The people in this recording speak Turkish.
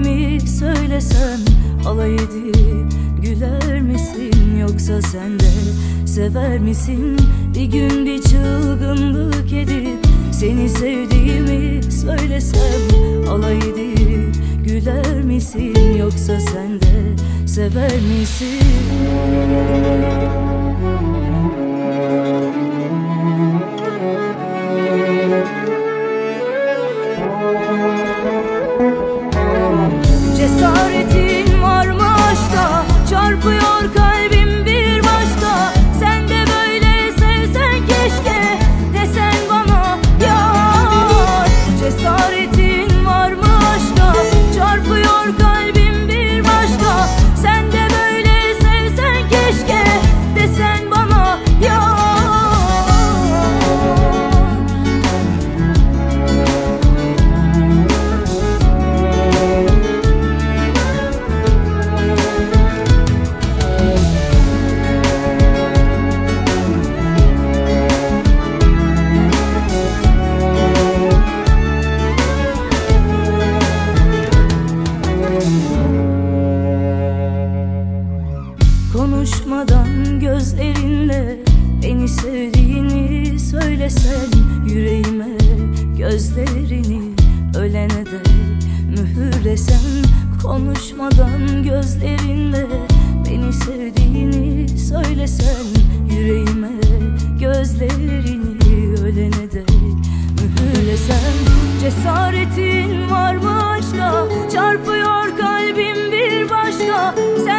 sevdiğimi söylesem alay edip güler misin? Yoksa sen de sever misin? Bir gün bir çılgınlık edip seni sevdiğimi söylesem alay edip güler misin? Yoksa sen de sever misin? Cesaretin var mı aşka? Çarpıyor kalbim bir başka. Sen de böyle sevsen keşke desen bana yar. Cesaretin var mı aşka? Çarpıyor kalbim bir başka. Sen de böyle sevsen keşke desen bana yar. Konuşmadan gözlerinle beni sevdiğini söylesen yüreğime gözlerini ölene dek mühürlesen. Konuşmadan gözlerinle beni sevdiğini söylesen yüreğime gözlerini ölene dek mühürlesen. Cesaretin var mı aşka? Çarpıyor kalbim bir başka. Sen